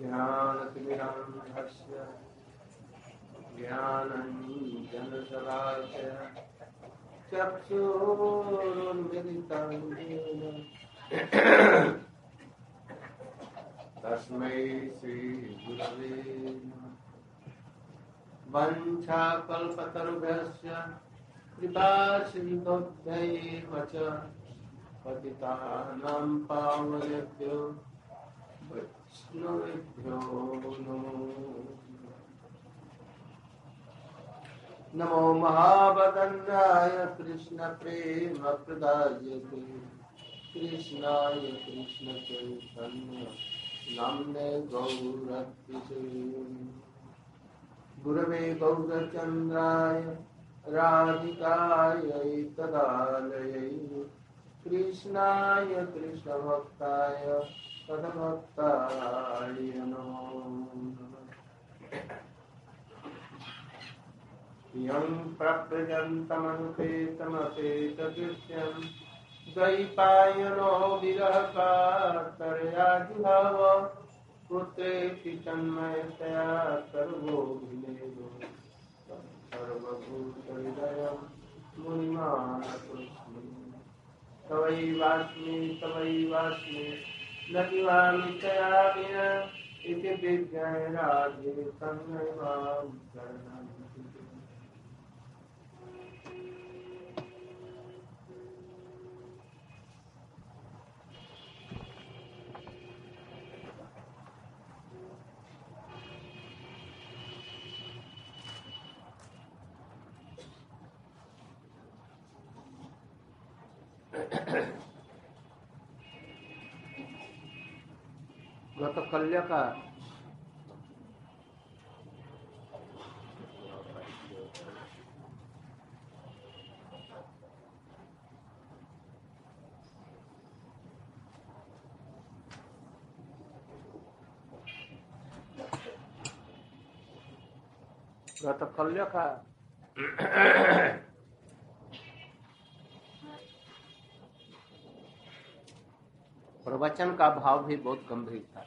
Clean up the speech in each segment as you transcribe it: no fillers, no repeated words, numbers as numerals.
ज्ञानतिमिरान्धस्य ज्ञानञ्जनशलाकया चक्षुरुन्मिलितं येन तस्मै श्रीगुरवे नमः। वञ्चाकल्पतरुभ्यश्च कृपासिन्धुभ्यैव च पतितानां पावनेभ्यो वैष्णवेभ्यो नमो महावदन्याय कृष्णप्रेमप्रदायते कृष्णाय कृष्णचैतन्य नाम्ने गौरत्रिसे गुरवे गौरचन्द्राय राधिकायै तदालयै कृष्णाय कृष्णभक्ताय तद्भक्ताय नमो नमः। यं प्रव्रजन्तमनुपेतमपेतकृत्यं द्वैपायनो विरहकातरया जुहाव पुत्रेति तन्मयतया सर्वोऽभिनेदो सर्वभूतहृदयं मुनिमानतोऽस्मि तवैवास्मि न जीवामि तया विना इति विज्ञाय राधे तन्मयमां शरणं। गतकल्य का प्रवचन का भाव भी बहुत गंभीर था।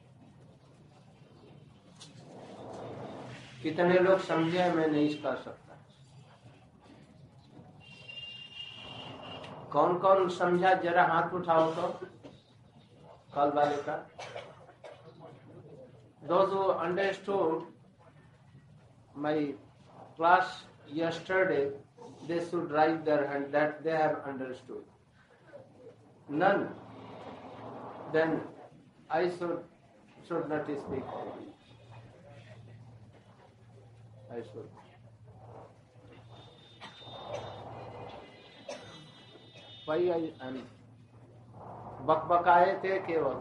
कितने लोग समझे मैं नहीं कर सकता। कौन कौन समझा जरा हाथ उठाओ तो कल वाले का। Those who understood my class yesterday, they should raise their hand that they have understood. None. Then I should not speak. I should. Why I am बकबकाए थे केवल।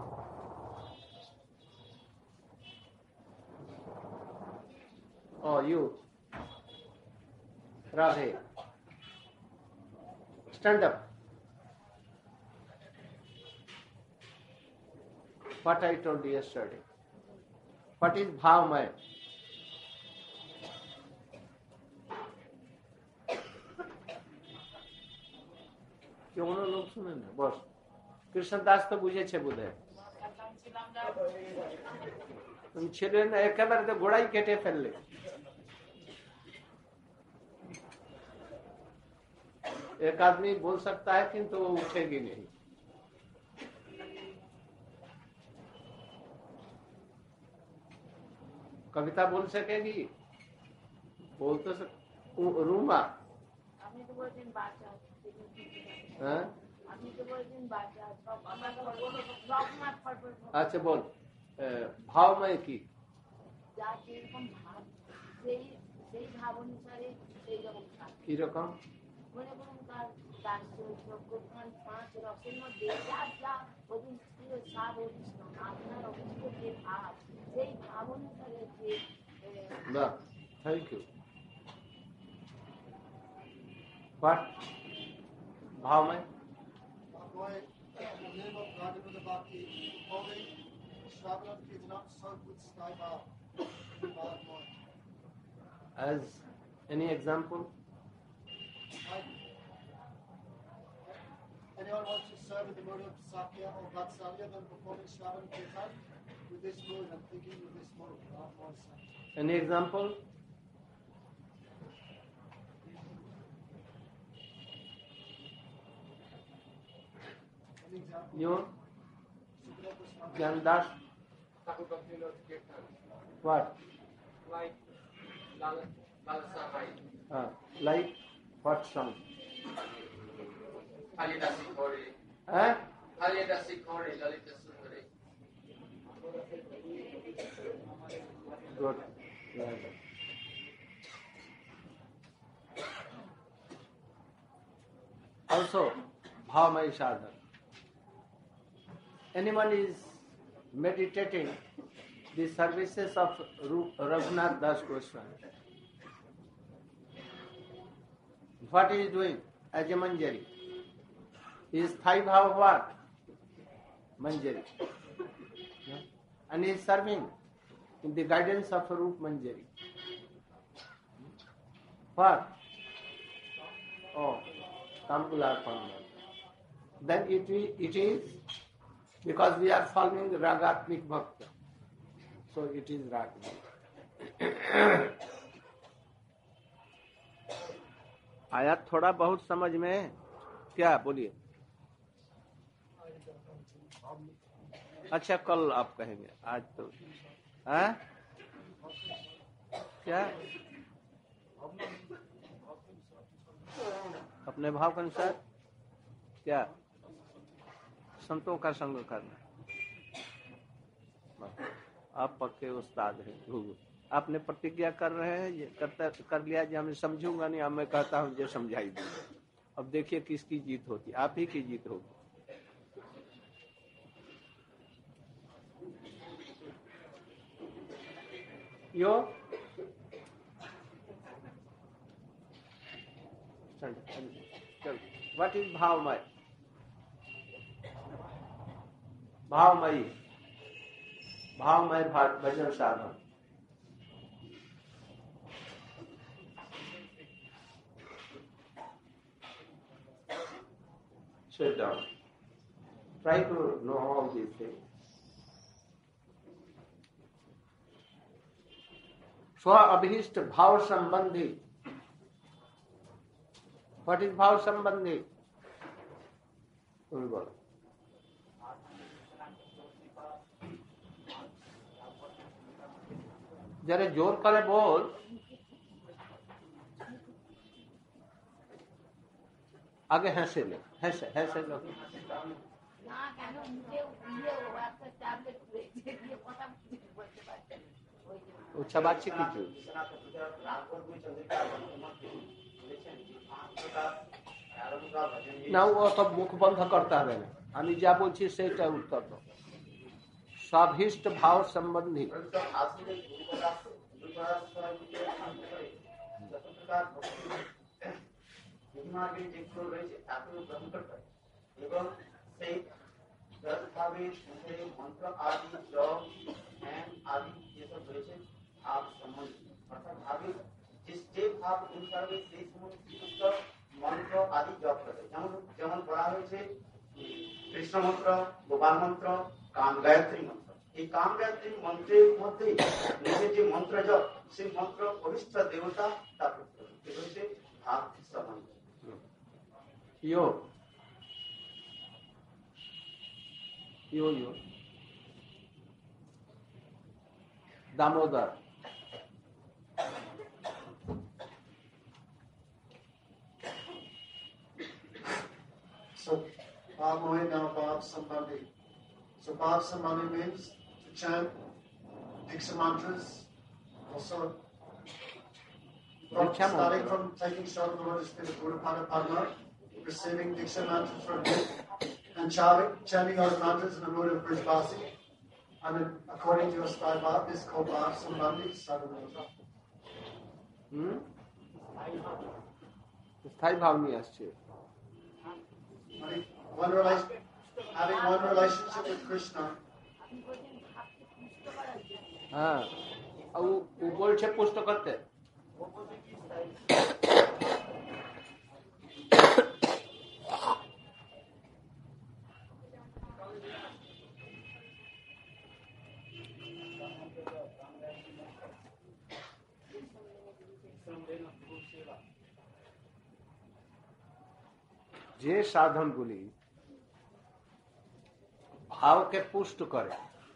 Oh, you, Radhe, stand up. What I told you yesterday. What is bhavmay? क्यों ना लोग सुने ना बस। कृष्णदास तो बुझे छे बुधे तुम छिले ना एक बार तो घोड़ा ही केटे फेल ले। एक आदमी बोल सकता है किंतु वो उठेगी नहीं। कविता बोल सकेगी बोल तो रूमा अच्छा बोल भावमय की কি রকম বাহ থ্যাংক ইউ What? भावमय As any example? Anyone wants to serve in the mood of Sakya or Vatsalya, then performing Shravan Kirtan, with this mode, I'm thinking with this mode, not one side. Any example? An example. You? Sukla Kusma. Gyandas? What? Like Lalasahai, Like what song? Kalidasi Kori, Eh? Kalidasi Kori, Lalita Sundari. Good. Yeah. Also, Bhavamai sadhana. Anyone is meditating the services of Raghunath Das Goswami. What he is doing as a Manjari? His Thai Bhava what? Manjari. Yeah? And he is serving in the guidance of Rup Manjari. What? Oh, Tampular Pandal. Then it is because we are following Ragatmik Bhakta. So it is Ragatmik. आया थोड़ा बहुत समझ में क्या बोलिए अच्छा कल आप कहेंगे आज तो हाँ क्या अपने भाव के अनुसार क्या संतों का संग करना आप पक्के उस्ताद हैं आपने प्रतिज्ञा कर रहे हैं ये कर लिया जी हमें समझूंगा नहीं अब मैं कहता हूँ जो समझाई दूंगा अब देखिए किसकी जीत होती आप ही की जीत होगी यो चल व्हाट इज भावमय भावमयी भावमय भजन साधन sit down. Try to know all these things. Swa abhishta bhav sambandhi. What is bhav sambandhi? जरा जोर करे बोल आगे हंसे ले हंसे लो अच्छा बातचीत कीजिए ना वो सब मुख बंद करता है আমি যা বলছি সেটা উত্তর দাও স্বাভিষ্ট ভাব সম্বন্ধী মার্গে যেগুলো রয়েছে তাকেও গ্রহণ করতে হয় এবং সেই দশভাবে সেই মন্ত্র আদি জপ ধ্যান আদি যেসব রয়েছে ভাব সম্বন্ধে অর্থাৎ ভাবে যে ভাব অনুসারে সেই সমস্ত মন্ত্র আদি জপ করে যেমন বলা হয়েছে কৃষ্ণ মন্ত্র গোপাল মন্ত্র কাম গায়ত্রী মন্ত্র এই কাম গায়ত্রী মন্ত্রের মধ্যে নিজের যে মন্ত্র জপ সেই মন্ত্র অভিষ্ট দেবতা তার হচ্ছে ভাব সম্বন্ধে Yo. Damodar. So, Bhavamoy now Bhav Sambandhi. So, Bhav Sambandhi means to chant Diksha mantras, also starting from taking shelter of the Lotus Feet of Buddhapada Padma, receiving Diksha mantras from him, and chanting those mantras in the mood of Brijbasi. And then, according to your style Bhav, this is called Bhav Sambandhi Sadhanata. स्थायी भाव नहीं আসছে Having one relationship with Krishna. हाँ वो बोलছে पुष्ट करते जे साधन गुली भाव के पुष्ट करे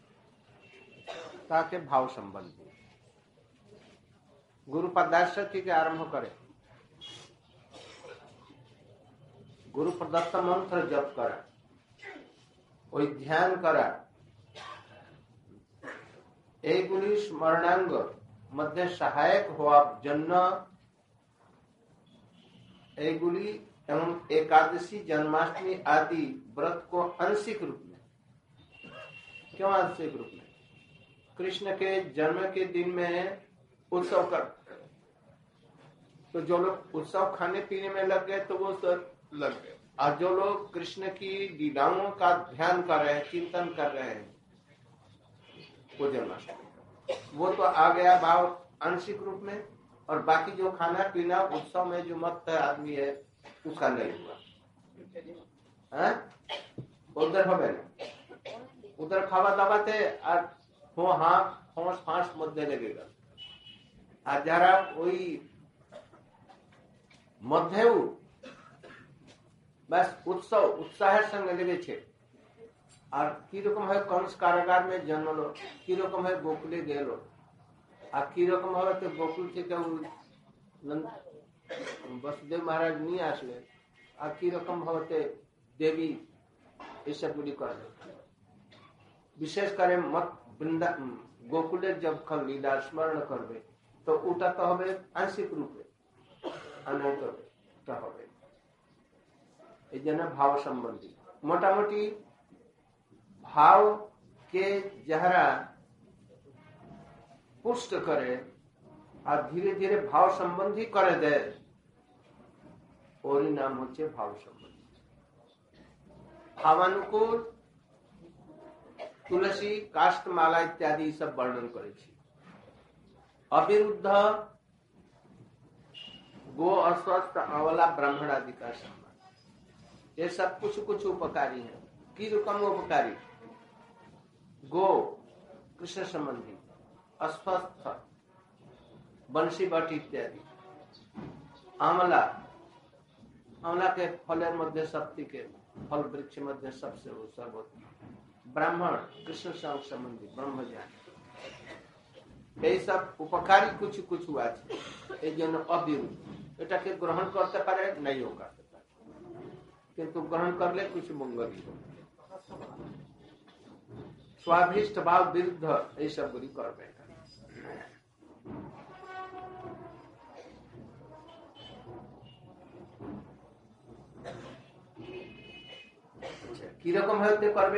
ताके भाव संबंधी गुरु पदाश्रति के आरंभ करे, गुरु प्रदत्त मंत्र जप करा, कोई ध्यान करा, এইগুলি স্মরণাঙ্গ মধ্যে সহায়ক হওয়ার জন্য এইগুলি एवं एकादशी जन्माष्टमी आदि व्रत को आंशिक रूप में, क्यों आंशिक रूप में? कृष्ण के जन्म के दिन में उत्सव कर, तो जो लोग उत्सव खाने पीने में लग गए तो वो सब लग गए, और जो लोग कृष्ण की लीलाओं का ध्यान कर रहे हैं, चिंतन कर रहे हैं, वो जन्माष्टमी वो तो आ गया भाव आंशिक रूप में, और बाकी जो खाना पीना उत्सव में जो मत आदमी है उसका नहीं हुआ। उधर হবে না, उधर খাওয়া দাওয়াতে আর হো হাঁ ফোঁস ফাঁস মধ্যে লেগে গেল, আর যারা ওই মধ্যেও ব্যাস উৎসাহের সঙ্গে লেগেছে, আর কিরকম হয় কংস কারাগার में জন্মলো, কিরকম হয় গোকুলে গেল, আর কিরকম হবে তো গোকুল থেকে বসুদেব মহারাজ নিয়ে আসলেন, আর কিরকম ভাবে দেবী এসবগুলি করলেন। বিশেষ করে গোকুলের যখন লীলা স্মরণ করবে তো ওটা তো হবে আংশিক রূপে, আনন্দটা হবে। এই জন্য ভাব সম্বন্ধী মোটামুটি भाव के जहरा पुष्ट करे और धीरे धीरे भाव संबंधी करे दे, और नाम होचे भाव संबंधी। भावानुकूल तुलसी काष्ठमाला इत्यादि सब वर्णन करे छी। अविरुद्ध गो अस्वस्थ अवला ब्राह्मण आदि का सम्मान, ये सब कुछ कुछ उपकारी है। की रकम उपकारी? गो कृष्ण संबंधी, अस्वस्थ बंशी बट इत्यादि, आमला आमला के फलेर मध्य शक्ति के फल वृक्ष मध्य सबसे वो सर्वोत्तम, ब्राह्मण कृष्ण संबंधी ब्रह्मज्ञान, এই সব উপকারী কিছু কিছু আছে, এই জন্য অবিরুদ্ধ এটাকে গ্রহণ করতে পারে, নাইও করতে পারে, কিন্তু গ্রহণ করলে কিছু মঙ্গলই হবে। स्वाभिष्ट भाव विरुद्ध ये सब बुरी करबे। কিরকম হতে করবে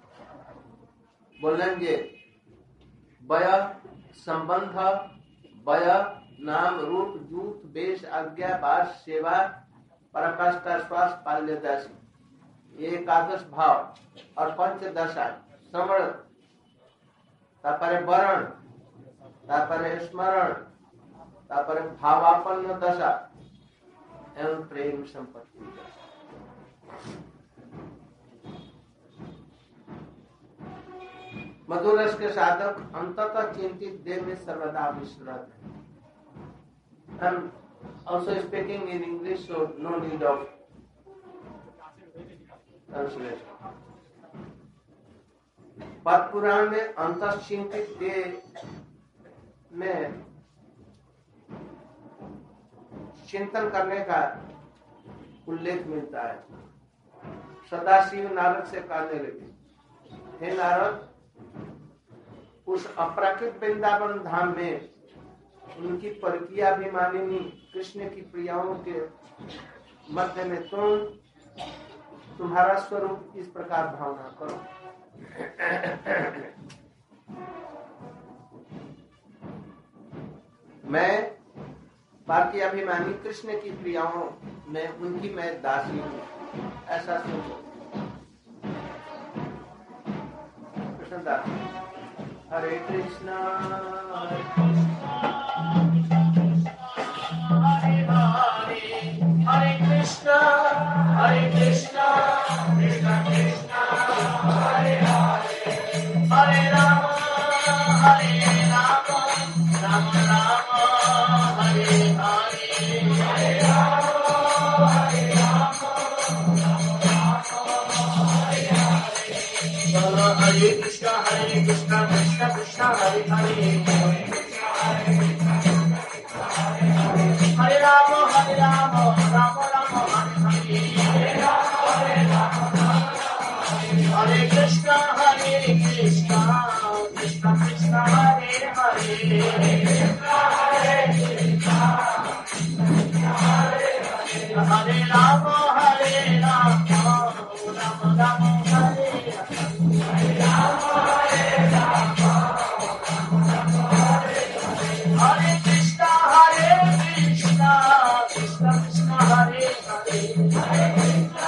বললেন যে বয় संबंध, वय नाम रूप जूत वेश आज्ञा वास सेवा पराकाष्ठा श्वास पाल्यदासी, ये एकादश भाव और पंचदशा श्रवण, तापरे वरण, तापरे स्मरण, तापरे भावापन्न दशा एवं प्रेम संपत्ति। मधुर रस के साधक अंततः चिंतित देह में सर्वदा विश्रांत है। I'm also speaking in English, so no need of translation. Padma Purana में अंतःचिंतित देह में चिंतन करने का उल्लेख मिलता है। सदाशिव नारद से कहने लगे, हे नारद, उस अपराकृत वृंदावन धाम में उनकी परकीयाभिमानिनी कृष्ण की प्रियाओं के मध्य में तुम्हारा स्वरूप इस प्रकार भावना करो। मैं परकीयाभिमानी कृष्ण की प्रियाओं में उनकी मैं दासी हूँ, ऐसा सोचो। कृष्ण दासी। हरे कृष्णा हरे कृष्णा हरे हरे, हरे कृष्णा कृष्ण कृष्ण हरे हरे, हरे राम राम राम हरे हरे, हरे Ram Hare Krishna Krishna Krishna Hare Hare Hare Rama Rama Rama Hare Hare Hare Krishna Krishna Krishna Hare Hare Hare Rama Rama Rama Hare Hare Krishna Krishna Krishna Hare Hare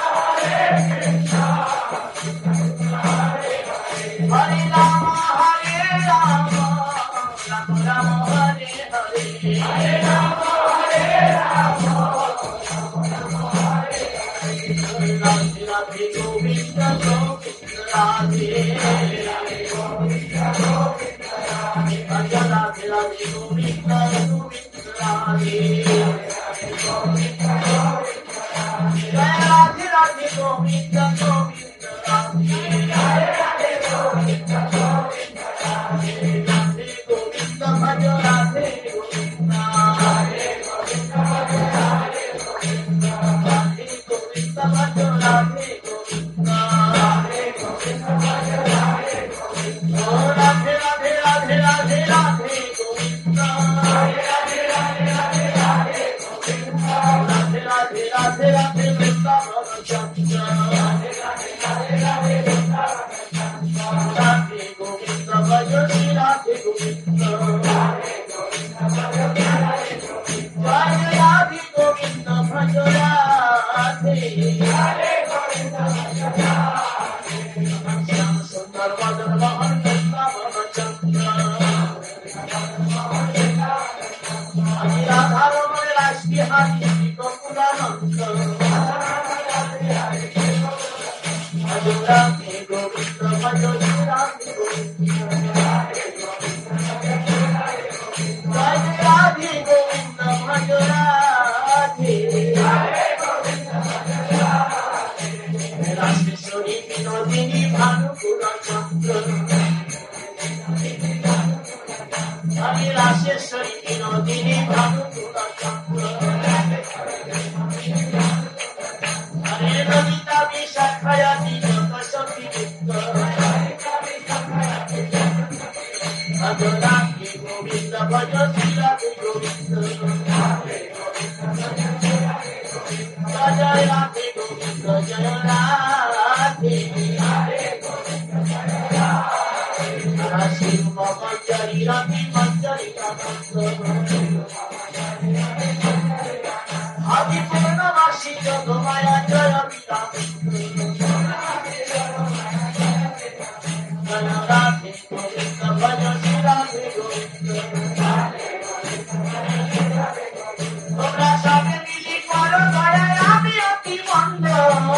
Hare Rama Rama Rama Hare Hare Radhe Radhe Govinda Govinda Radhe Radhe Govinda Govinda Radhe Radhe Radhe Govinda Govinda Radhe Radhe Govinda Govinda Radhe Radhe Radhe Govinda Govinda Radhe Radhe Govinda Govinda Radhe Radhe Govinda Bhaja Radhe Govinda Radhe Govinda Bhaja Radhe Govinda Radhe Govinda Bhaja Radhe Govinda Radhe Govinda Bhaja Radhe Govinda Radhe Radhe Radhe Radhe Radhe Govinda Radhe Radhe Radhe Radhe Radhe Govinda Radhe Radhe Radhe Radhe Vrindavan Chandra Radhe Radhe Radhe Radhe Vrindavan Chandra Radhe Govinda Bhaja Shri Radhe Govinda Radhe Govinda Bhaja Shri Radhe Govinda Radhe Govinda Bhaja Radhe Radhe Govinda Bhaja Radhe Shyam Sundar Vadan Vahan Vrindavan Chandra Radha Raman Rashmi Hari Gokulananda Radhe Govinda Bhaja Shri Radhe Govinda Radhe Govinda Radhe Govinda Bhaja Radhe Radhe Govinda Bhaja Radhe Rashmishori Vinodini Bhanukula Chandra Hare Rasheshwari Vinodini Bhanukula Chandra Hare Ravita Vishakhaya Vinaka Shakti Vikta Radhe Govinda Bhaja Shri Radhe Govinda Radhe Govinda Bhaja Shri Radhe Govinda Jaya Radhe Govinda Jaya Radhe Radhe Govinda Jaya Radhe Shiv Manjari Radhe Manjari Adi Purnavashi Jagomaya Jaya Radhe Jaya Radhe Govinda Bhaja Shri Radhe Govinda Radhe Govinda Bhaja Shri Radhe Govinda Tomra sabe mili karo daya ami ati manda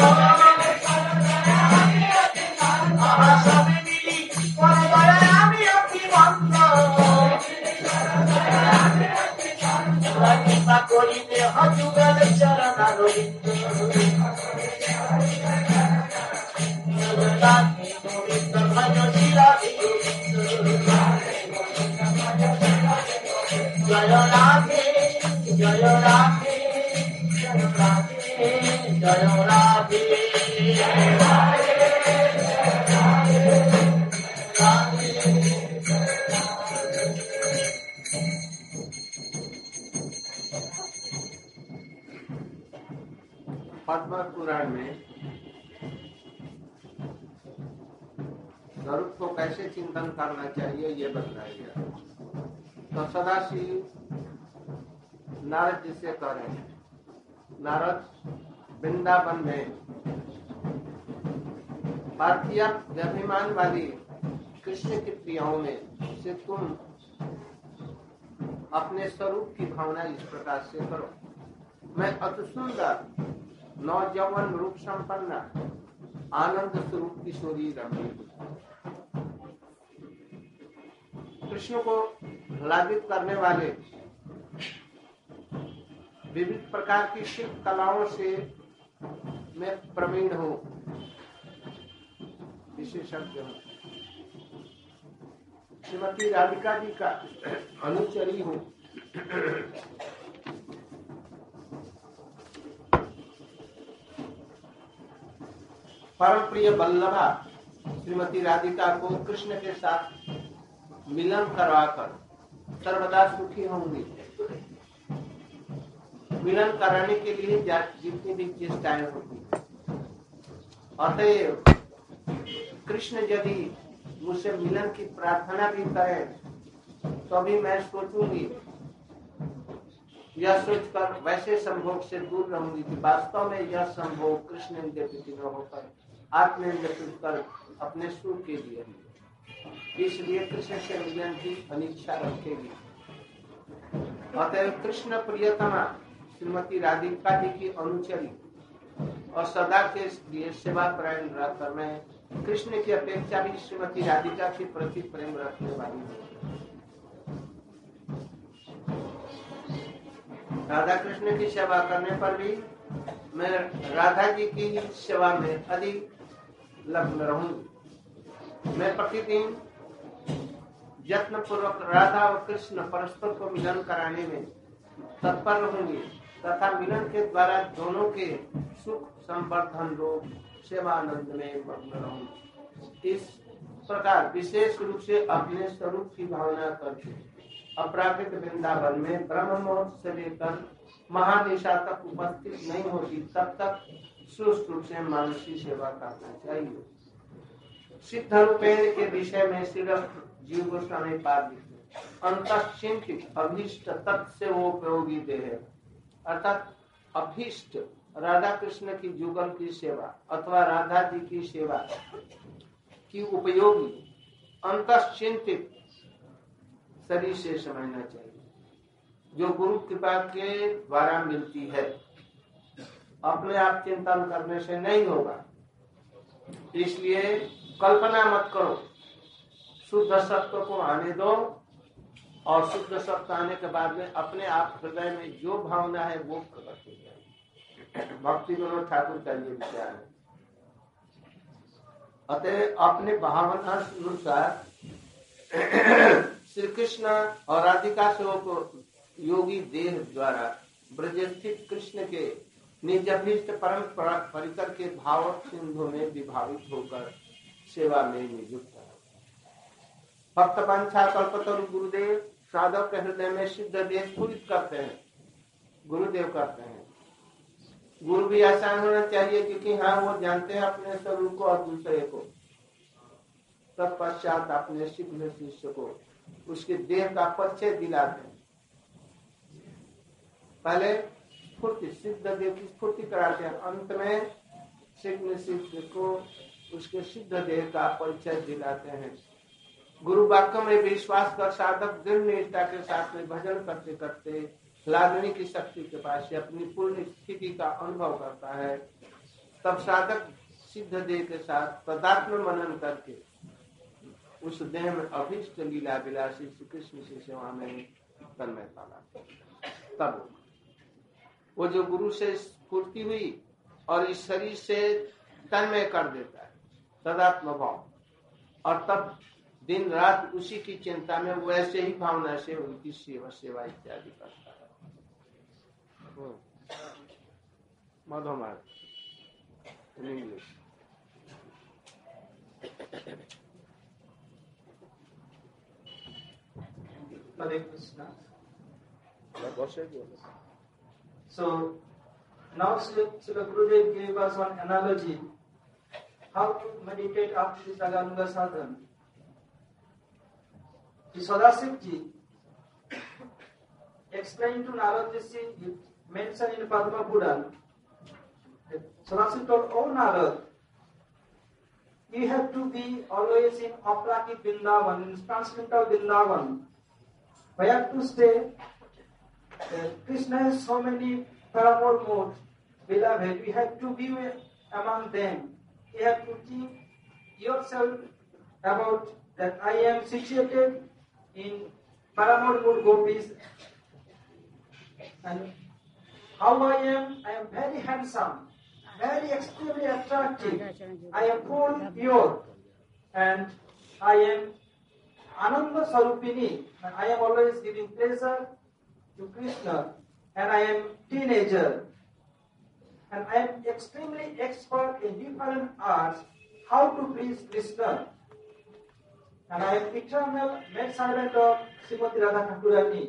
Aha sabe mili karo daya ami ati manda Kripa korite hajugal charana rovinda Radhe Govinda Bhaja Shri Radhe Govinda Jaya Radhe Jaya Radhe Jaya Radhe Jaya Radhe Padma Purana में स्वरूप को कैसे चिंतन करना चाहिए ये बताया गया। तो सदाशिव नारद जी से कह रहे हैं, नारद वृंदावन में पार्थिव अभिमान वाली कृष्ण की प्रियाओं में से तुम अपने स्वरूप की भावना इस प्रकार से करो। मैं अति सुंदर नौजवान रूप संपन्न आनंद स्वरूप किशोरी रमणी कृष्ण को लाभित करने वाले विविध प्रकार की शिल्प कलाओं से मैं प्रवीण हूँ, विशेषज्ञ हूँ। श्रीमती राधिका जी का अनुचरी हूँ। परम प्रिय वल्लभा श्रीमती राधिका को कृष्ण के साथ मिलन करवाकर सर्वदा सुखी होंगी। मिलन कराने के लिए जितनी भी चेष्टाएं होती, अतएव कृष्ण यदि मुझसे मिलन की प्रार्थना भी करें तो भी मैं सोचूंगी, यह सोचकर वैसे संभोग से दूर रहूंगी कि वास्तव में यह संभोग कृष्ण इंद्रिय न होकर आत्मेंद्रिय कर अपने सुख के लिए, इसलिए कृष्ण से मिलन की अनिच्छा रखेगी। अतएव कृष्ण प्रियतमा श्रीमती राधिका जी की अनुचरी और सदा के लिए सेवा परायण रहकर मैं कृष्ण की अपेक्षा भी श्रीमती राधिका के प्रति प्रेम रखने वाली हूँ। राधा कृष्ण की सेवा करने पर भी मैं राधा जी की सेवा में अधिक लग्न रहूंगी। मैं प्रतिदिन यत्न पूर्वक राधा और कृष्ण परस्पर को मिलन कराने में तत्पर रहूंगी तथा मिलन के द्वारा दोनों के सुख संवर्धन रूप सेवानंद में मग्न रहूंगी। इस प्रकार विशेष रूप से अपने स्वरूप की भावना करके अपराकृत वृंदावन में ब्रह्म मुहूर्त से लेकर महानिशा तक उपस्थित नहीं होती तब तक सुष्ट रूप से मानसी सेवा करना चाहिए। सिद्ध रूपेण के विषय में सिर्फ जीव गोस्वामी पाद लिखते, अंतश्चिंतित अभीष्ट तत्से वो उपयोगी देह, अर्थात अभीष्ट राधा कृष्ण की जुगल की सेवा अथवा राधा जी की सेवा की उपयोगी अंतश्चिंतित शरीर से समझना चाहिए, जो गुरु कृपा के द्वारा मिलती है। अपने आप चिंतन करने से नहीं होगा, इसलिए कल्पना मत करो, शुद्ध सत्व को आने दो और शुद्ध सत्व आने के बाद में अपने आप हृदय में जो भावना है वो प्रकट हो जाए। भक्ति विनोद ठाकुर का ये विचार है। अतः अपने भावना अनुसार श्री कृष्ण और राधिका स्वरूप योगी देह द्वारा ब्रज स्थित कृष्ण के निजभिष्ट परम परिकर के भाव सिंधु में विभावित होकर सेवा में नियुक्त है। भक्त पंछा कल्पतरु गुरुदेव साधक के हृदय में सिद्ध देह स्फुरित करते हैं, गुरुदेव करते हैं। गुरु भी आसान होना चाहिए क्योंकि हाँ वो जानते हैं अपने स्वरूप को और दूसरे को। तत्पश्चात अपने शीघ्र शिष्य को उसके देह का परिचय दिलाते हैं। पहले स्फूर्ति सिद्ध देह की स्फूर्ति कराते हैं, अंत में शीघ्र शिष्य को उसके सिद्ध देह का परिचय दिलाते हैं। गुरु वाक्य में विश्वास कर साधक दृढ़ निष्ठा के साथ में भजन करते करते लादनी की शक्ति के पास से अपनी पूर्ण स्थिति का अनुभव करता है। तब साधक सिद्ध देह के साथ तदात्म मनन करके उस देह में अभीष्ट लीला विलासी श्री कृष्ण की सेवा में तन्मयता लाता है। तब वो जो गुरु से स्फूर्ति हुई और इस शरीर से तन्मय कर देता है तदात्म भाव, और तब दिन रात उसी की चिंता में वैसे ही भावना से उनकी सेवा इत्यादि करता है। मधुमार in English. Hare Krishna. So now Srila Gurudev gave us one analogy how to meditate after this Ragananga sadhana. Sadasiv ji explained to Narad Rishi, mentioned in Padma Puran, Sadasiv told, "Oh Narad, you have to be always in Aprakit Vrindavan, in transcendental Vrindavan. We have to stay. Krishna has so many paramour modes, beloved. We have to be among them. You have to think yourself about that I am situated in paramour mood gopis, and how I am very handsome, very extremely attractive. I am full pure, and I am Ananda Sarupini, and I am always giving pleasure to Krishna, and I am teenager, and I am extremely expert in different arts, how to please Krishna, and I am eternal maidservant of Srimati Radha Thakurani.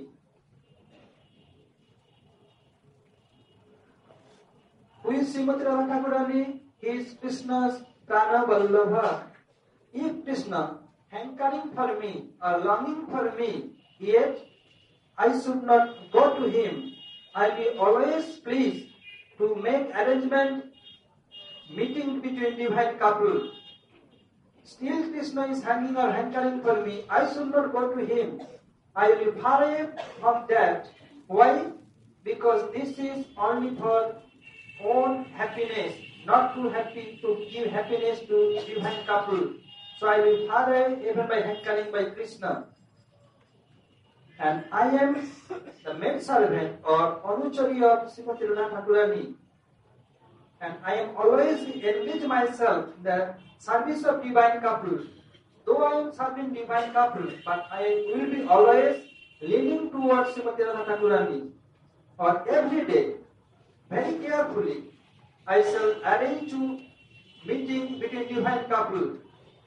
Who is Srimati Radha Thakurani? He is Krishna's Prana Vallabha. If Krishna hankering for me or longing for me, yet I should not go to him, I will be always pleased to make arrangement meeting between divine couple. Still Krishna is hanging or hankering for me, I should not go to him. I will be far away from that. Why? Because this is only for own happiness, not too happy to give happiness to divine couple. So I will far away even by hankering by Krishna. And I am the maidservant or Anuchari of Srimati Radha Thakurani. And I am always engage myself in the service of divine couple. Though I am serving divine couple, but I will be always leaning towards Srimati Radha Thakurani. Or every day, very carefully, I shall arrange to meeting between divine couple.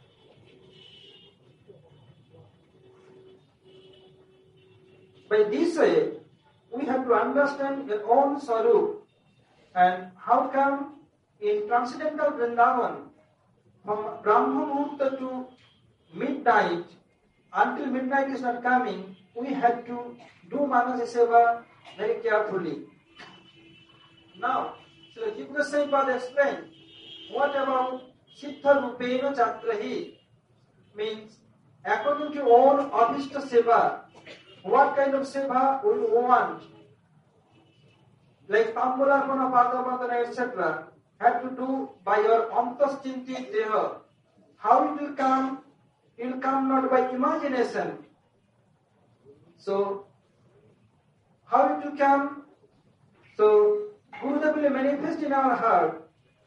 By this way, we have to understand your own Swarup and how come in transcendental Vrindavan, from Brahma Muhurta to midnight, until midnight is not coming, we have to do Manasa Seva very carefully. Now, so Jiva Goswami Pada explained, what about Siddha Rupena Chatrahi? Means, according to own Avishta Seva, what kind of seva we want? Like Tambularpana, Padavadana, etc. have to do by your Antaschinti Deha. How it will come? It will come not by imagination. So, how it will come? So, Gurudev will manifest in our heart.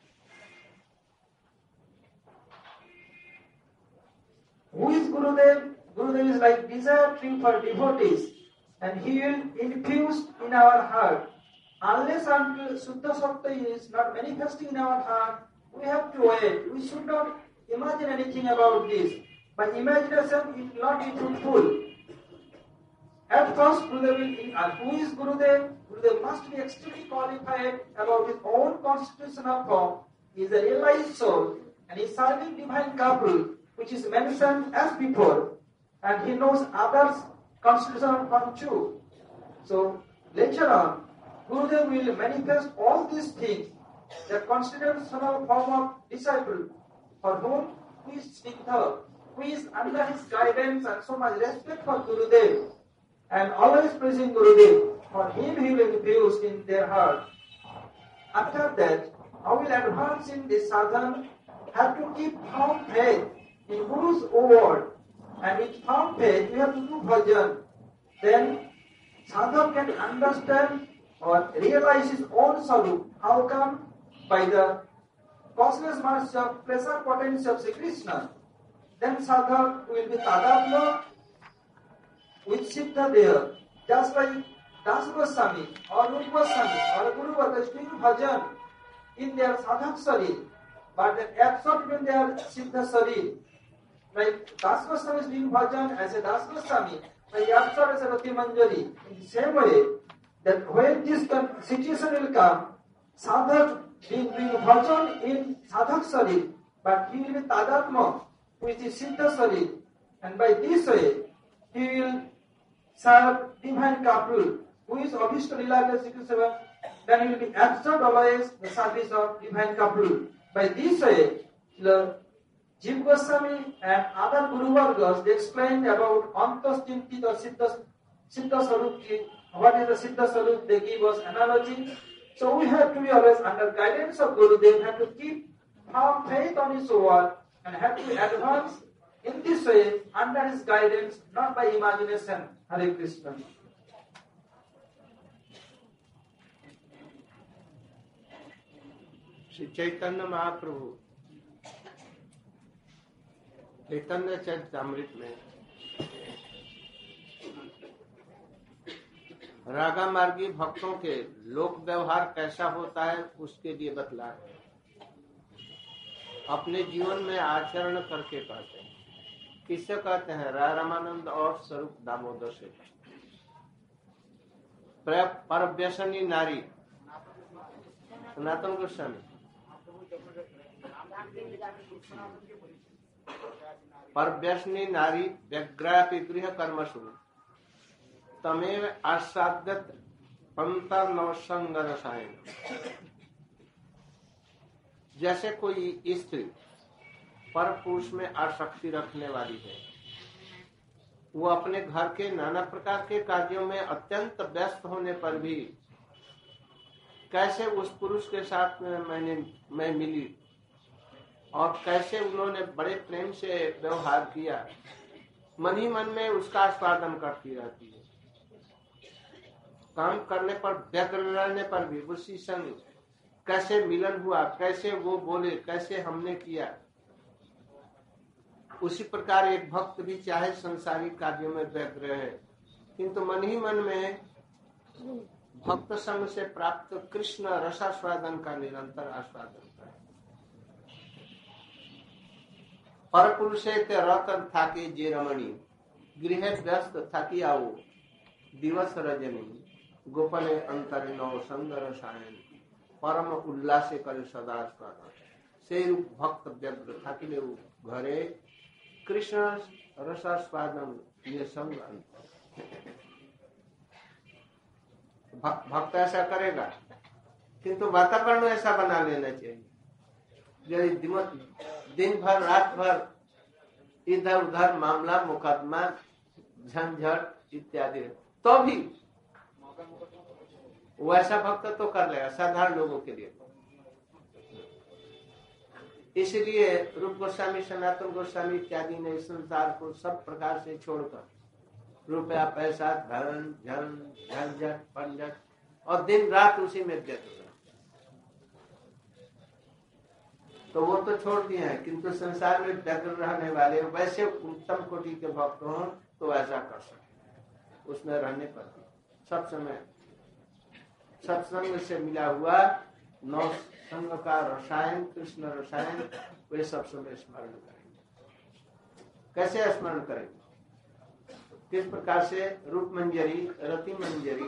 Who is Gurudev? Gurudev is like desire tree for devotees, and he will infuse in our heart. Unless until Suddha Sakta is not manifesting in our heart, we have to wait. We should not imagine anything about this. By imagination, it will not be fruitful. At first, Gurudev will, who is Gurudev? Gurudev must be extremely qualified about his own constitutional form. He is a realized soul, and he is serving divine couple, which is mentioned as before. And he knows others' constitutional form too. So, later on, Gurudev will manifest all these things, the constitutional form of disciple, for whom who is Snigdha, who is under his guidance and so much respect for Gurudev, and always praising Gurudev. For him he will infuse in their heart. After that, how will advance in this sadhana? Have to keep firm faith in Guru's word. And with firm faith, we have to do bhajan. Then sadhak can understand or realize his own Swarup. How come? By the causeless mercy of pressure potency of Sri Krishna. Then sadhak will be tadatma with Siddha there. Just like Das Goswami or Rupa Goswami or Guru Varga is doing bhajan in their sadhak sarir, but then absorbed in their Siddha sarir. Like Das Goswami is doing bhajan as a Das Goswami, like absorbed as a Rati Manjari. In the same way, that when this situation will come, sadhak being doing bhajan in sadhak sarir, but he will be tadatma with the Siddha sarir, and by this way, he will serve divine couple, who is Abhishta Lila Seva, then he will be absorbed always the service of divine couple. By this way, the Jiva Goswami and other Guru Vargas, they explained about Antaschinti or Siddha Swarup. What is the Siddha Swarup? They give us analogy. So we have to be always under guidance of Guru. They have to keep firm faith on his word and have to advance in this way under his guidance, not by imagination. Hare Krishna. Shri Chaitanya Mahaprabhu Chaitanya Charitamrita में रागा मार्गी भक्तों के लोक व्यवहार कैसा होता है उसके लिए बतला अपने जीवन में आचरण करके कहते हैं। किससे कहते हैं? रामानंद और स्वरूप दामोदर से। परव्यसनी नारी सनातन गोस्वामी। परव्यसनी नारी व्यग्रापि गृह कर्मसु तमेव आस्वाद्यत अंतर नवसंग रसायन। जैसे कोई स्त्री पर पुरुष में आसक्ति रखने वाली है, वो अपने घर के नाना प्रकार के कार्यों में अत्यंत व्यस्त होने पर भी कैसे उस पुरुष के साथ मैं मिली और कैसे उन्होंने बड़े प्रेम से व्यवहार किया, मन ही मन में उसका आस्वादन करती रहती है। काम करने पर व्यग्र रहने पर भी उसी संग कैसे मिलन हुआ, कैसे वो बोले, कैसे हमने किया। उसी प्रकार एक भक्त भी चाहे संसारिक कार्यों में व्यग्र है, किंतु मन ही मन में भक्त संग से प्राप्त कृष्ण रसास्वादन का निरंतर आस्वादन करे। पर पुरुषे ते रतन थाके जे रमणी गृह व्यस्त थाकी आओ दिवस रजनी गोपने अंतर नौ संग रसायन परम उल्लासे करे सदा स्वादन। से भक्त व्यग्र थाकिले घरे कृष्ण रसास्वादन ये संग भक्त ऐसा करेगा, किंतु वातावरण ऐसा बना लेना चाहिए। दिन भर रात भर इधर उधर मामला मुकदमा झंझट इत्यादि, तो भी वैसा भक्त तो कर लेगा साधारण लोगों के लिए। इसलिए रूप गोस्वामी, सनातन गोस्वामी इत्यादि ने संसार को सब प्रकार से छोड़कर रुपया पैसा धन झन झंझट पंझट और दिन रात उसी में व्यस्त रहा, तो वो तो छोड़ दिए हैं, किंतु संसार में व्यग्र रहने वाले वैसे उत्तम कोटि के भक्त हों तो ऐसा कर सकते। उसमें रहने पर सब समय सत्संग से मिला हुआ नौ संग का रसायन, कृष्ण रसायन, वे सब समय स्मरण करेंगे। कैसे स्मरण करेंगे? किस प्रकार से? रूप मंजरी, रति मंजरी,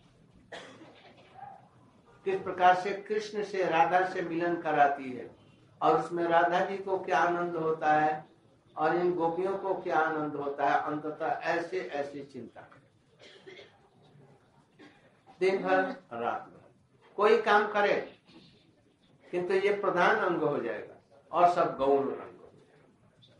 किस प्रकार से कृष्ण से राधा से मिलन कराती है और उसमें राधा जी को क्या आनंद होता है और इन गोपियों को क्या आनंद होता है, अंततः ऐसे ऐसे चिंता करें। दिन भर रात भर कोई काम करे, किंतु ये प्रधान अंग हो जाएगा और सब गौण अंग हो जाएगा।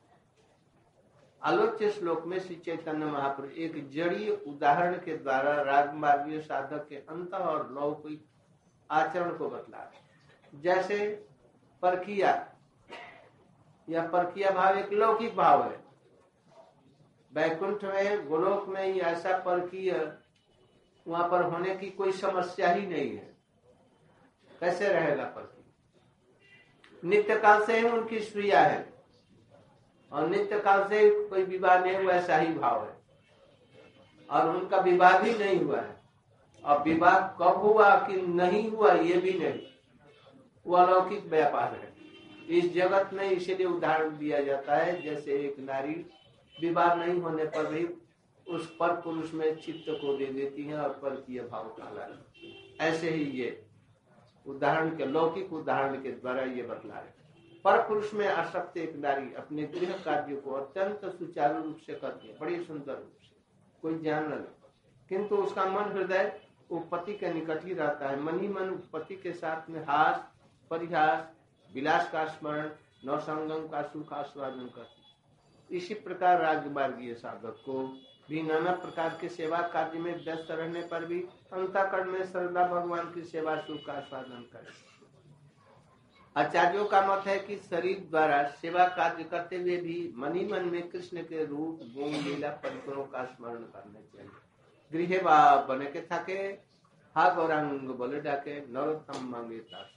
आलोच्य श्लोक में श्री चैतन्य महाप्रभु एक जड़ीय उदाहरण के द्वारा रागमार्गीय साधक के अंत और लौकिक आचरण को बतला रहे। जैसे परकिया या परकिया भाव एक लौकिक भाव है। वैकुंठ में, गोलोक में ही ऐसा परकीय वहां पर होने की कोई समस्या ही नहीं है। कैसे रहेगा परकीय? नित्य काल से ही उनकी स्त्रिया है और नित्य काल से कोई विवाह नहीं हुआ, ऐसा ही भाव है और उनका विवाह भी नहीं हुआ है। और विवाह कब हुआ कि नहीं हुआ ये भी नहीं, वो अलौकिक व्यापार है इस जगत में। इसीलिए उदाहरण दिया जाता है, जैसे एक नारी विवाह नहीं होने पर भी उस पर पुरुष में चित्त को दे देती है और परकीय भाव कहलाती है। ऐसे ही ये उदाहरण के लौकिक उदाहरण के द्वारा ये बतला रहे। पर पुरुष में आसक्त एक नारी अपने गृह कार्य को अत्यंत सुचारू रूप से करती है, बड़ी सुंदर रूप से, कोई जान न ले, किंतु उसका मन हृदय वो पति के निकट ही रहता है। मन ही मन पति के साथ में हास परिहास विलास का स्मरण नवसंगम का सुख आस्वादन करती। इसी प्रकार राजमार्गीय साधक को भी नाना प्रकार के सेवा कार्य में व्यस्त रहने पर भी अंतःकरण में श्रद्धा भगवान की सेवा सुख का आस्वादन करे। आचार्यों का मत है कि शरीर द्वारा सेवा कार्य करते हुए भी मन ही मन में कृष्ण के रूप गुण लीला परिकरों का स्मरण करना चाहिए। गृह बने के थाके हा गौरांग बोले डाके नरोत्तम मांगे तास।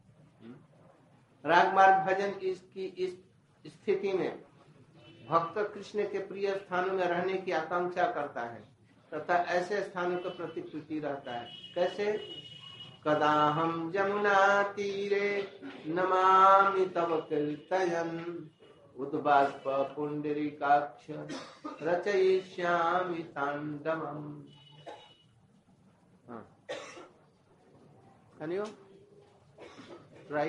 रागमार्ग भजन इसकी इस स्थिति में भक्त कृष्ण के प्रिय स्थानों में रहने की आकांक्षा करता है तथा ऐसे स्थानों के प्रति प्रीति रहता है। कैसे? कदाहम जमुना तीरे नमामि तव कीर्तयन् उद्बाष्प पुंडरीकाक्ष रचयिष्यामि Tandavam. Can you try?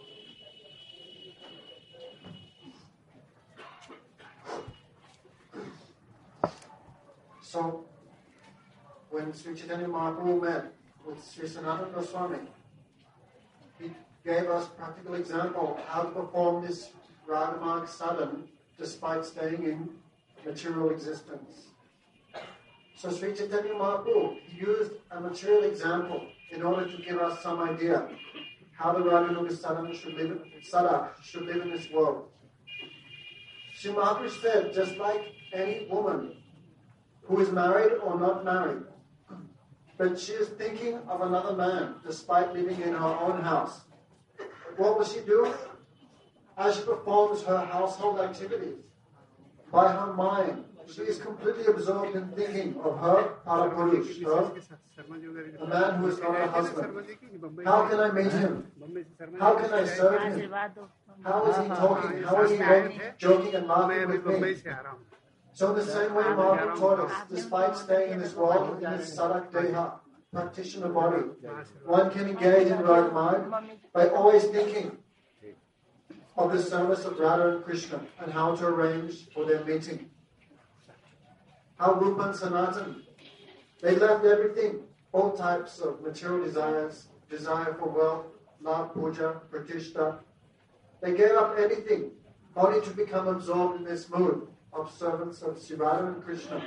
So, when Sri Chaitanya Mahaprabhu met with Sri Sanatana Goswami, he gave us practical example how to perform this Ragamarg sadhana despite staying in material existence. So Sri Chaitanya Mahaprabhu used a material example in order to give us some idea how the Raganuga sadhana should live in this world. Sri Mahaprabhu said, just like any woman who is married or not married, but she is thinking of another man despite living in her own house, what will she do? As she performs her household activities, by her mind, she is completely absorbed in thinking of her Parapurush, the man who is not her husband. How can I meet him? How can I serve him? How is he talking? How is he joking and laughing with me? So in the same way, Mahaprabhu taught us, despite staying in this world, in this Sadak Deha, practitioner body, one can engage in right mind by always thinking of the service of Radha and Krishna and how to arrange for their meeting. How Rupa and Sanatan, they left everything, all types of material desires, desire for wealth, love, puja, pratishta. They gave up everything, only to become absorbed in this mood of servants of Sri Radha and Krishna.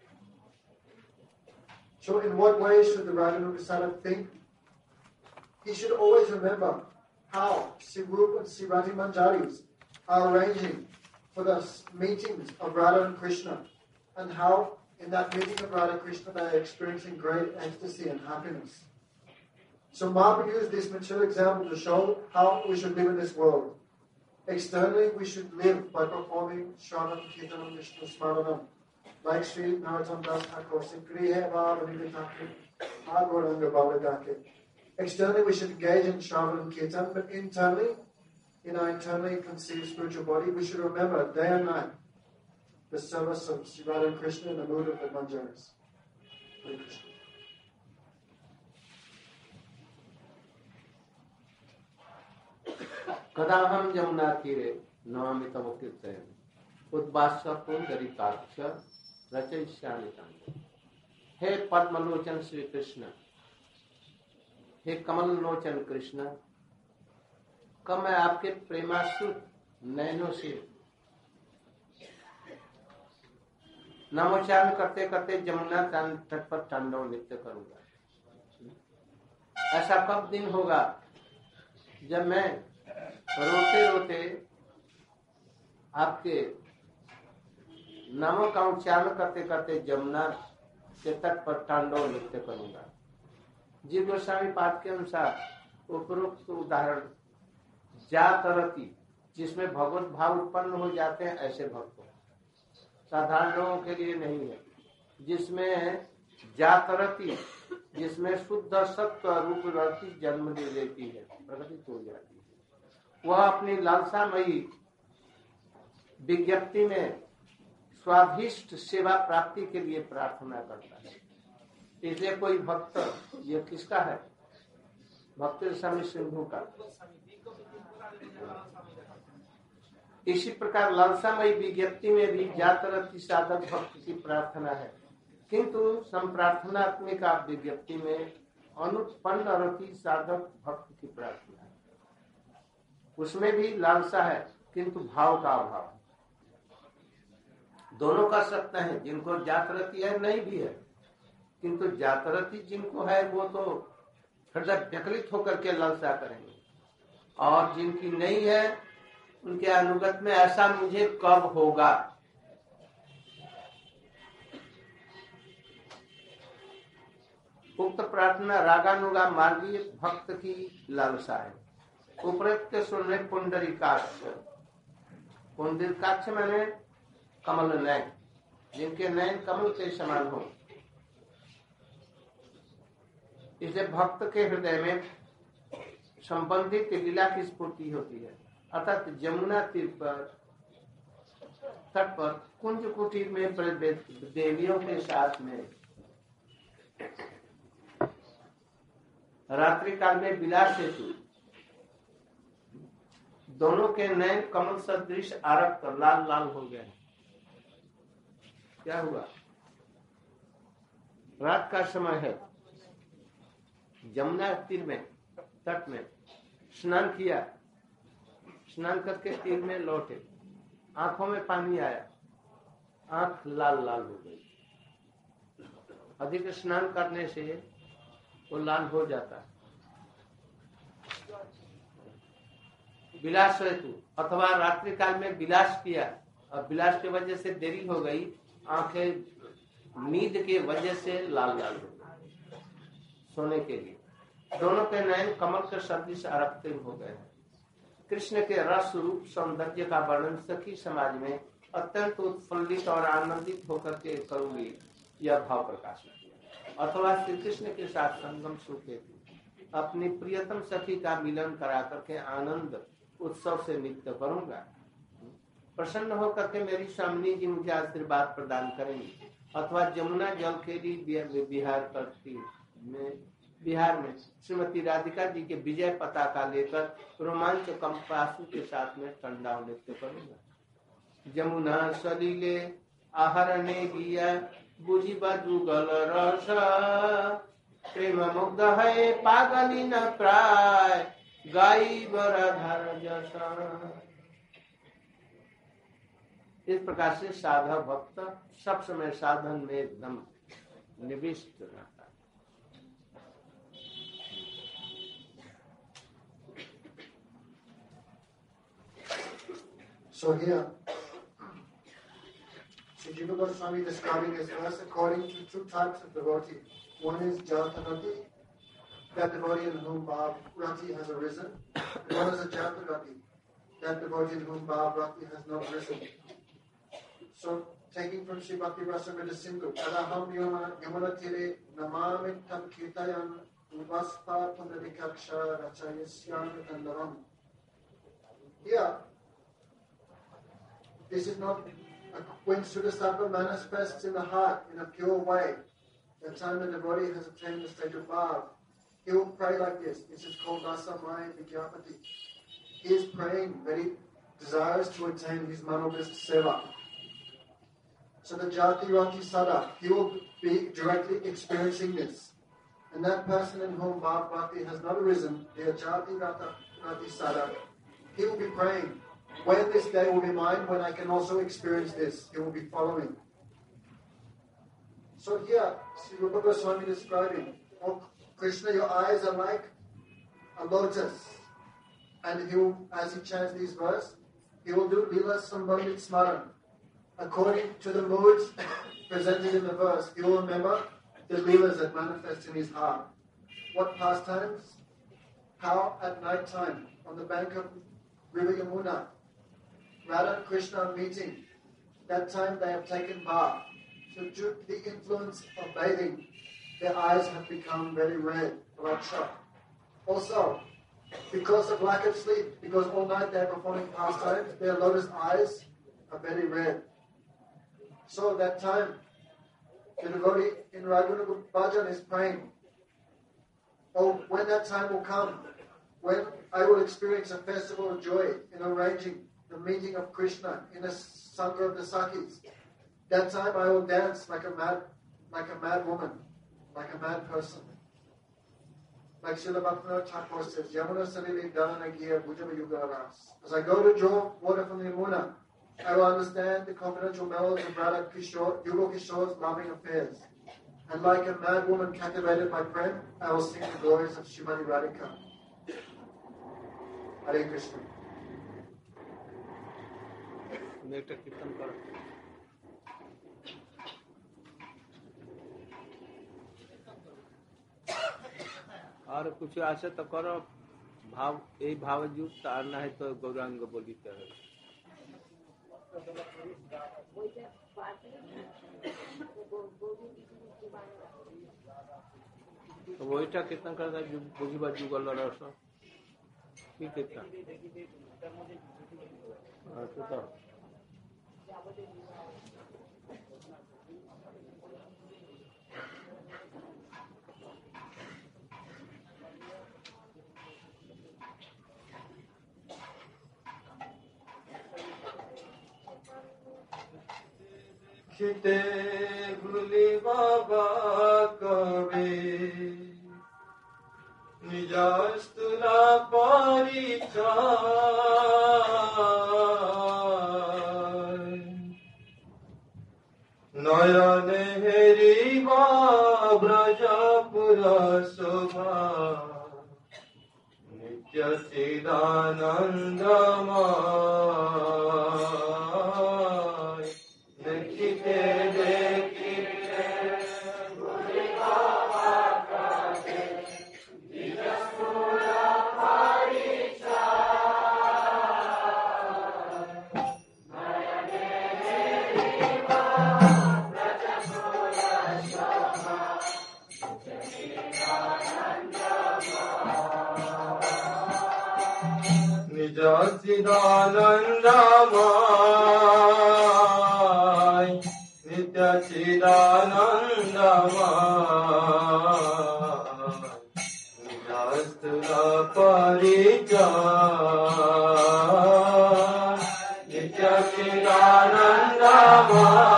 So in what way should the Raganuga Sadhak think? He should always remember how Sri Rupa and Sri Radha Manjaris are arranging for the meetings of Radha and Krishna, and how in that meeting of Radha and Krishna they are experiencing great ecstasy and happiness. So Mahaprabhu used this material example to show how we should live in this world. Externally, we should live by performing Shravanam, Kirtanam, Vishnu Smaranam, like Sri Narottam Das Thakur, Sikrihe Bhavani Thakur, Agoranga Bhavadake. Externally, we should engage in Shravanam Kirtan, but internally, in our internally conceived spiritual body, we should remember day and night the service of Sri Radha and Krishna in the mood of the Manjaris. Hare Krishna. कदाहम Jamuna तीरे नमामि तव कीर्तयन् उद्बाष्प पुंडरीकाक्ष रचयिष्यामि तांडवम्। हे पद्मलोचन श्री कृष्ण, हे कमल लोचन कृष्ण, कब मैं आपके प्रेमाश्रुत नयनों से नामोच्चारण करते करते जमुना तट पर तांडव नृत्य करूंगा। ऐसा कब दिन होगा जब मैं रोते रोते आपके नामों का उच्चारण करते करते जमुना के तट पर तांडव नृत्य करूंगा। जीव गोस्वामी पाठ के अनुसार उपरोक्त उदाहरण जातरति, जिसमें भगवत भाव उत्पन्न हो जाते हैं, ऐसे भक्तों, साधारण लोगों के लिए नहीं है। जिसमें जातरति, जिसमें शुद्ध सत्व रूप रति जन्म ले लेती है, प्रकटित हो जाती है, वह अपनी लालसामयी विज्ञप्ति में स्वादिष्ट सेवा प्राप्ति के लिए प्रार्थना करता है। इसलिए कोई भक्त, ये किसका है? भक्त स्वामी सिंधु का। इसी प्रकार लालसामयी विज्ञप्ति में भी जातरति साधक भक्त की प्रार्थना है, किंतु संप्रार्थनात्मिका विज्ञप्ति में अनुत्पन्न रति साधक भक्त की प्रार्थना है। उसमें भी लालसा है, किंतु भाव का अभाव। दोनों का सत्य है, जिनको जातरति है नहीं भी है, किंतु जातरति जिनको है वो तो हृदय व्यक्लित होकर के लालसा करेंगे, और जिनकी नहीं है उनके अनुगत में ऐसा मुझे कब होगा। उक्त प्रार्थना रागानुगा मार्गीय भक्त की लालसा है। उपरोक्त सुनने पुंडरीकाक्ष, पुंडरीकाक्ष मैंने कमल नयन, जिनके नयन कमल के समान हो, इसे भक्त के हृदय में संबंधित लीला की स्फूर्ति होती है। अर्थात जमुना तीर पर तट पर कुंज कुटीर में देवियों के साथ में रात्रि काल में विलास हेतु दोनों के नयन कमल सदृश आरक्त लाल लाल हो गए। क्या हुआ? रात का समय है, जमुना तीर में तट में स्नान किया, स्नान करके तीर में लौटे, आंखों में पानी आया, आंख लाल लाल हो गई। अधिक स्नान करने से वो लाल हो जाता है। विलास हेतु अथवा रात्रि काल में विलास किया और विलास की वजह से देरी हो गई, आंखें नींद के वजह से लाल लाल हो गई सोने के लिए। दोनों के नयन कमल के सदृश आरक्त हो गए। कृष्ण के रस रूप सौंदर्य का वर्णन सखी समाज में अत्यंत उत्फुल्लित और आनंदित होकर के करूंगी, यह भाव प्रकाशित किया। अथवा श्री कृष्ण के साथ संगम सुख हेतु अपनी प्रियतम सखी का मिलन करा करके आनंद उत्सव से नित्य करूंगा। प्रसन्न होकर के मेरी स्वामिनी जी मुझे आशीर्वाद प्रदान करेंगी। अथवा जमुना जल खेली बिहार में श्रीमती राधिका जी के विजय पताका लेकर रोमांच कंपासु के साथ में ठंडा नृत्य करूंगा। जमुना सलीले आहरणे गिया बुझी जुगल रस, प्रेम मुग्ध है पागली न प्राय गाई बराधर जसा। इस प्रकार से साधक भक्त सब समय साधन में एकदम निविष्ट रहता है। So here, Sri Jiva Goswami describing this verse according to two types of devotee. One is Jatanati, that devotee in whom Bhav Rati has arisen. And one is a Jatarati, that devotee in whom Bhav Rati has not risen. So, taking from Sri Bhakti Rasamrita Sindhu, Adaham Yamana Tire Namamit Tam Kirtayan Uvaspa Pundarikaksha Rachayasyan Tandavam. Here, this is not when Sudasattva manifests in the heart in a pure way. That time the devotee has attained the state of Bhav. He will pray like this. This is called Rasamaya Vidyapati. He is praying that he desires to attain his Manobist Seva. So the Jati Rati Sada, he will be directly experiencing this. And that person in whom Bhav Bhakti has not arisen, the Jati Rati Sada, he will be praying, when this day will be mine, when I can also experience this. He will be following. So here, Sri Rupa Goswami describing, oh Krishna, your eyes are like a lotus. And he will, as he chants these verses, he will do Lila Sambandit Smaran. According to the moods presented in the verse, he will remember the Leelas that manifest in his heart. What pastimes? How at night time, on the bank of River Yamuna, Radha and Krishna are meeting. That time they have taken bath. So due to the influence of bathing, their eyes have become very red, bloodshot. Also, because of lack of sleep, because all night they are performing pastimes, their lotus eyes are very red. So at that time, the devotee in Raguna Bhajan is praying, oh, when that time will come, when I will experience a festival of joy in arranging the meeting of Krishna in a Sangha of the Sakis, that time I will dance like a mad woman, like a mad person. Like Srila Bhaktivinoda Thakur says, Yamuna Salili Dana Giya Bhujava Yuga Ras. As I go to draw water from the Yamuna, I will understand the confidential melodies of Radha Kishore, Yuga Kishore's loving affairs. And like a mad woman captivated by prem, I will sing the glories of Srimati Radhika. Hare Krishna. और कुछ आशा तो करो, भाव यही भाव युक्त आना है तो गौरांग बोली करो। ওইটা কীর্তন করে বুঝিবা যুগল রস কি কীর্তন আচ্ছা তো খেতে ভুলি বাবা কবে নিজস্তুলা পরিচয় নয়নে হেরিবা ব্রজপুর শোভা নিত্য চিদানন্দময় দেখিতে দেখিতে নিজ চিদানন্দময় নিত্য চিদানন্দময় নিজস্তুল পরিচয় নিত্য চিদানন্দময়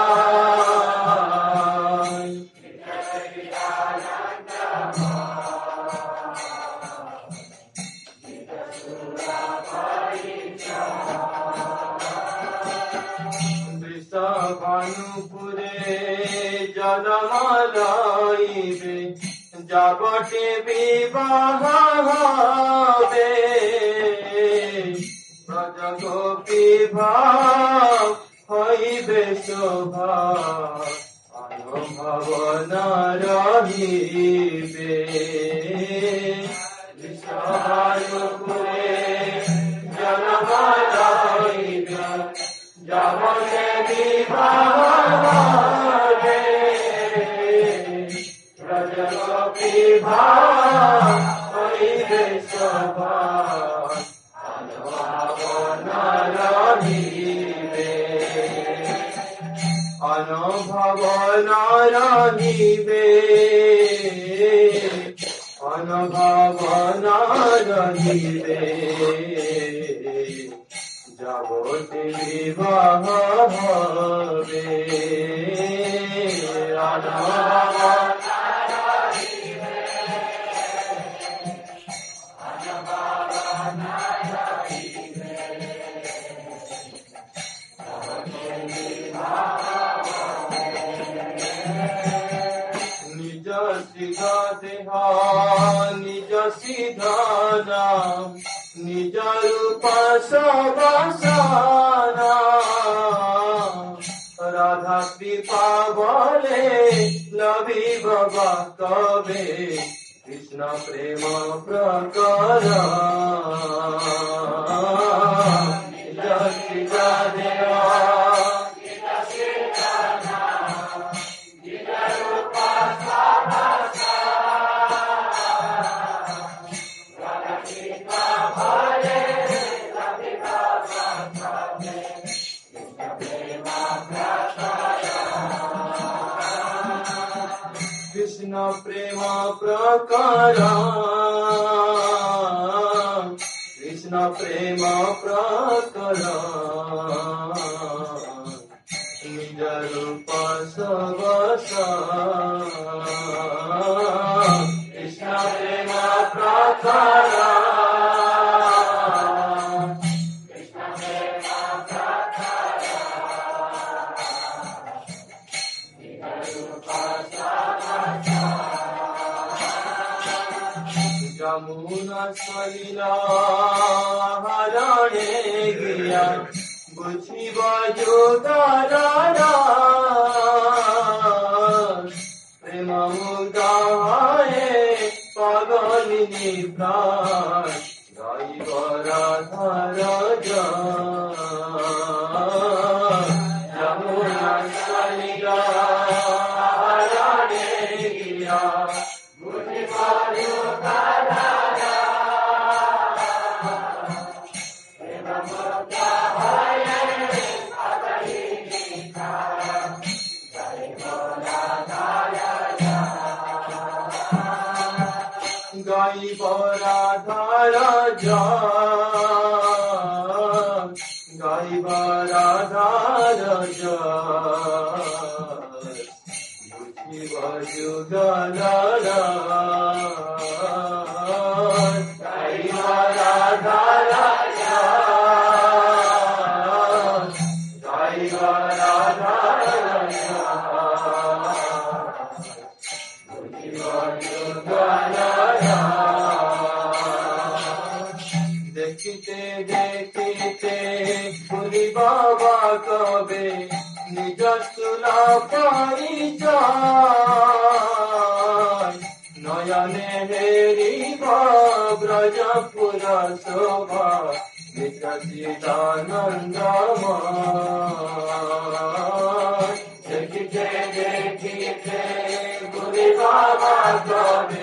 ভানুপুরে জনমালইবে যাবটে বিবাহ হবে ব্রজ গোপী ভাব হইবে শোভা অনুভব রহিবে ভানুপুরে জনমালইবে যাবটে বিবাহ হবে ব্রজ গোপী ভাব হইবে শোভা অনুভব রহিবে অনুভব রহিবে অনুভব রহিবে যাবতে বিবাহ হবে নিজ সিধা দেহ নিজ সিধা নাম নিজ রূপ সবাসনা রাধা কৃপা বলে লভিব কবে কৃষ্ণ প্রেম প্রকর নিজ সিধা দেহ কৃষ্ণ প্রেম প্রকর কৃষ্ণ প্রেম প্রকর নিজ রূপ সবস কৃষ্ণ প্রেম প্রকর যমুনা সলিলা হরণে গিয়া বুঝিব যোগারা প্রেম মুদায়ে পাগলিনী প্রাণ গাইব রাধার যমুনা সলিলা হরণে গিয়া গাইব রাধার জয়, গাইব রাধার জয়, বুঝিব যুগল গাইব রাধার জয়, গাইব রাধার দেখিতে দেখিতে পুরি বাবা কবে নিজ সুলা পরিচয়, নয়নে হেরিব ব্রজপুর শোভা নিত্যানন্দময়। দেখিতে দেখিতে পুরি বাবা কবে